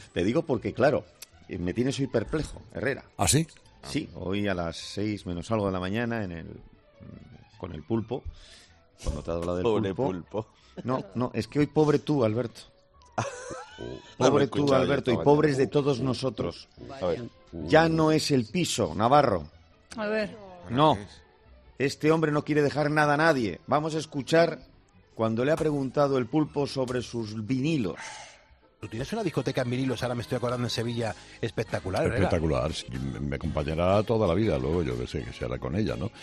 Te digo porque, claro, me tienes hoy perplejo, Herrera. ¿Ah, sí? Sí, hoy a las 6 menos algo de la mañana con el pulpo, cuando te ha hablado del Pobre pulpo. pulpo. No, es que hoy pobre tú, Alberto. Pobre tú, Alberto, y pobres de todos nosotros. A ver. Ya no es el piso, Navarro. A ver. No, este hombre no quiere dejar nada a nadie. Vamos a escuchar cuando le ha preguntado el pulpo sobre sus vinilos. Tú tienes una discoteca en vinilos, ahora me estoy acordando, en Sevilla, espectacular, ¿verdad? Espectacular. Sí, me acompañará toda la vida, luego yo que sé, que se hará con ella, ¿no?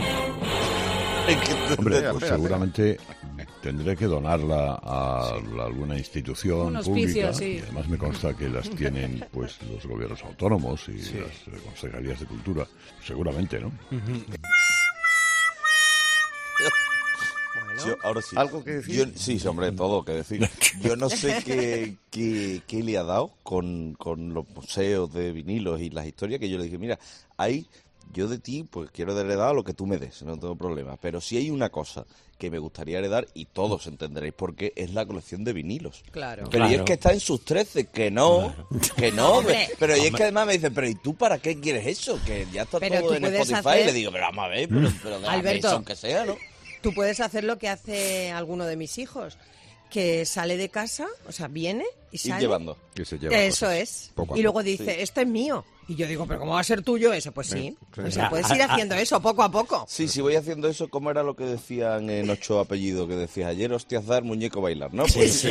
Hombre, pues seguramente tendré que donarla a alguna institución Un hospicio, pública. sí. Y además me consta que las tienen pues los gobiernos autónomos y las consejerías de cultura. Seguramente, ¿no? Ahora sí. ¿Algo que decir? Sí, hombre, todo que decir. Yo no sé qué le ha dado con los museos de vinilos y las historias, que yo le dije, mira, yo de ti pues quiero heredar lo que tú me des, no tengo problema. Pero sí hay una cosa que me gustaría heredar, y todos entenderéis por qué, es la colección de vinilos. Claro. Pero y es que está en sus 13, que no. Hombre. Pero y es que además me dicen, pero ¿y tú para qué quieres eso? Que ya está Pero todo tú en puedes Spotify. hacer- Y le digo, pero vamos a ver, pero déjame Alberto. eso, aunque sea, ¿no? Tú puedes hacer lo que hace alguno de mis hijos, que sale de casa, o sea, viene y Ir sale. llevando. Que se lleva Eso cosas es. poco a Y luego poco. dice, esto es mío. Y yo digo, pero ¿cómo va a ser tuyo eso? Pues sí. Sí. O sea, puedes ir haciendo eso poco a poco. Sí, si voy haciendo eso, ¿cómo era lo que decían en 8 apellidos? Que decías ayer, hostias dar, muñeco bailar, ¿no? Pues,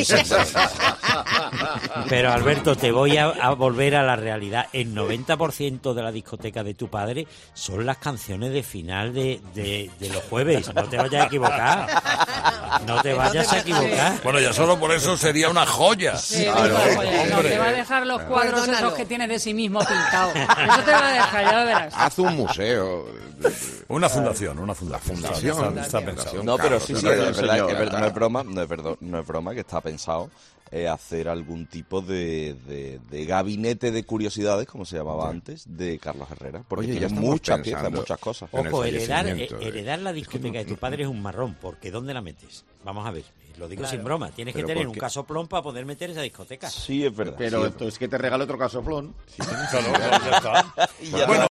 Pero Alberto, te voy a volver a la realidad. El 90% de la discoteca de tu padre son las canciones de final de los jueves. No te vayas a equivocar. No te vayas a equivocar. Bueno, ya solo por eso sería una joya. Sí, Claro, no, hombre. te va a dejar los cuadros Perdónalo. esos que tiene de sí mismo pintados. Eso te va a dejar, ya lo verás. Haz un museo. Una fundación. Fundación. Está pensado. no, pero sí, Carlos, sí, no, es verdad, señor, no es broma, no es broma que está pensado hacer algún tipo de gabinete de curiosidades, como se llamaba antes, de Carlos Herrera. Porque Oye, ya tiene estamos muchas pensando piezas, muchas cosas. en el Ojo, fallecimiento, heredar la discoteca de tu padre es un marrón, porque ¿dónde la metes? Vamos a ver, lo digo sin broma. Tienes que Pero tener ¿por un qué? casoplón para poder meter esa discoteca. Sí, es verdad. Pero sí, entonces que te regalo otro casoplón. Claro, ya está. y ya Bueno,